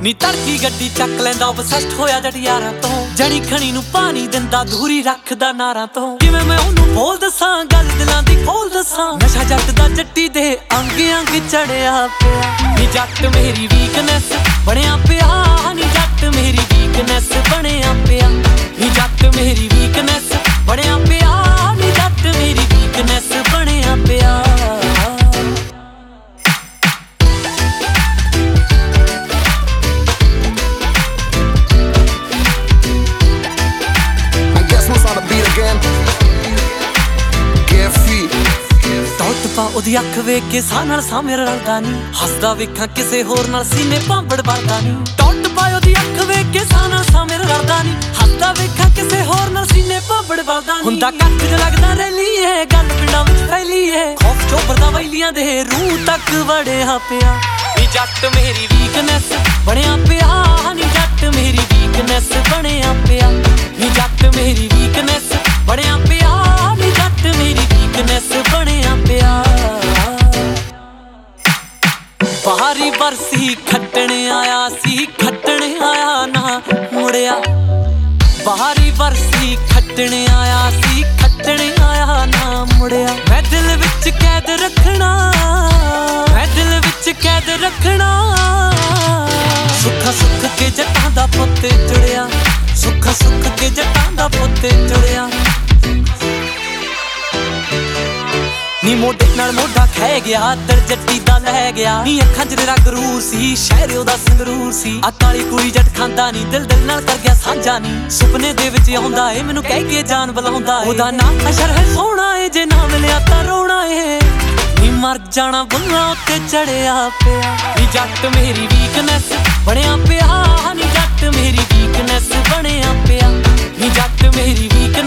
ਨੀ ਤੜਕੀ ਗੱਡੀ ਚੱਕ ਲੈਂਦਾ obsessed ਹੋਇਆ ਜੱਟ ਯਾਰਾਂ ਤੋਂ ਜਣੀ ਖਣੀ ਨੂੰ ਪਾਣੀ ਦਿੰਦਾ ਦੂਰੀ ਰੱਖਦਾ ਨਾਰਾਂ ਤੋਂ ਕਿਵੇਂ ਮੈਂ ਉਹਨੂੰ ਬੋਲ ਦੱਸਾਂ ਗੱਲ ਦਿਲਾਂ ਦੀ ਖੋਲ ਦੱਸਾਂ ਨਸ਼ਾ ਜੱਟ ਦਾ ਜੱਟੀ ਦੇ ਅੰਗ ਅੰਗ ਚੜਿਆ ਪਿਆ ਨੀ ਜੱਟ ਮੇਰੀ ਵੀਕਨੈਸ ਬਣਿਆ ਪਿਆ ਨੀ ਜੱਟ ਮੇਰੀ ਵੀਕਨੈਸ ਬਣਿਆ ਪਿਆ ਨੀ ਜੱਟ ਮੇਰੀ ਵੀਕਨੈਸ ਬਣਿਆ ਪਿਆ ਨੀ ਜੱਟ ਮੇਰੀ ਵੀਕਨੈਸ ਬਣਿਆ ਪਿਆ ਉਹਦੀ ਅੱਖ ਵੇਖ ਕੇ ਸਾਹ ਨਾਲ ਸਾਹ ਮੇਰਾ ਰਲਦਾ ਨੀ ਹੱਸਦਾ ਵੇਖਾਂ ਕਿਸੇ ਹੋਰ ਨਾਲ ਸੀਨੇ ਭਾਂਬੜ ਵੜਦਾ ਨੀ ਟੁੱਟ ਪਾਏ ਉਹਦੀ ਅੱਖ ਵੇਖ ਕੇ ਸਾਹ ਨਾਲ ਸਾਹ ਮੇਰਾ ਰਲਦਾ ਨੀ ਹੱਸਦਾ ਵੇਖਾਂ ਕਿਸੇ ਹੋਰ ਨਾਲ ਸੀਨੇ ਭਾਂਬੜ ਵੜਦਾ ਨੀ ਹੁੰਦਾ ਕੱਖ ਜ ਲੱਗਦਾ ਰੈਲੀ ਏ ਗੱਲ ਪਿੰਡਾਂ ਵਿੱਚ ਫੈਲੀ ਏ ਖੌਫ ਚੋਬਰਦਾ ਵੈਲੀਆਂ ਦੇ ਰੂਹ ਤੱਕ ਵੜਿਆ ਪਿਆ ਨੀ ਜੱਟ ਮੇਰੀ ਵੀਕਨੈਸ ਬਣਿਆ ਪਿਆ ਨੀ ਜੱਟ ਮੇਰੀ ਵੀਕਨੈਸ ਬਣਿਆ ਪਿਆ ਨੀ ਜੱਟ ਮੇਰੀ ਵੀਕਨੈਸ ਬਣਿਆ ਪਿਆ ਨੀ ਜੱਟ ਮੇਰੀ ਵੀਕਨੈਸ ਬਣਿਆ ਪਿਆ ਬਾਹਰੀ ਬਰਸੀ ਖੱਟਣ ਆਇਆ ਸੀ ਖੱਟਣ ਆਇਆ ਨਾ ਮੁੜਿਆ ਬਾਹਰੀ ਬਰਸੀ ਖੱਟਣ ਆਇਆ ਸੀ ਖੱਟਣ ਆਇਆ ਨਾ ਮੁੜਿਆ ਮੈਂ ਦਿਲ ਵਿੱਚ ਕੈਦ ਰੱਖਣਾ ਮੈਂ ਦਿਲ ਵਿੱਚ ਕੈਦ ਰੱਖਣਾ ਸੁੱਖਾ ਸੁੱਖ ਕੇ ਜੱਟਾਂ ਦਾ ਪੁੱਤ ਚੜਿਆ ਸੁੱਖਾ ਸੁੱਖ ਕੇ ਜੱਟਾਂ ਦਾ ਪੁੱਤ ਚੜਿਆ ਨੀ ਮੋਢੇ ਨਾਲ ਮੋਢਾ ਖਹਿ ਗਿਆ ਦਿਲ ਜੱਟੀ ਦਾ ਲੈ ਗਿਆ ਨੀ ਅੱਖਾਂ 'ਚ ਤੇਰਾ ਗਰੂਰ ਸੀ ਸ਼ਹਿਰ ਉਹਦਾ ਸੰਗਰੂਰ ਸੀ ਆ ਕਾਲੀ ਕੁੜੀ ਜੱਟ ਖਾਂਦਾ ਨੀ ਦਿਲ ਦਿਲ ਨਾਲ ਕਰ ਗਿਆ ਸਾਂਝਾ ਨੀ ਸੁਪਨੇ ਦੇ ਵਿੱਚ ਆਉਂਦਾ ਏ ਮੈਨੂੰ ਕਹਿ ਕੇ ਜਾਨ ਬੁਲਾਉਂਦਾ ਉਹਦਾ ਨਾਂ ਅਸ਼ਰ ਹੈ ਸੋਹਣਾ ਏ ਜੇ ਨਾ ਮਿਲਿਆ ਤਾਂ ਰੋਣਾ ਏ ਨੀ ਮਰ ਜਾਣਾ ਬੁੱਲਾਂ ਉੱਤੇ ਚੜਿਆ ਪਿਆ ਨੀ ਜੱਟ ਮੇਰੀ ਵੀਕਨੈਸ ਬਣਿਆ ਪਿਆ ਨੀ ਜੱਟ ਮੇਰੀ ਵੀਕਨੈਸ ਬਣਿਆ ਪਿਆ ਨੀ ਜੱਟ ਮੇਰੀ ਵੀਕ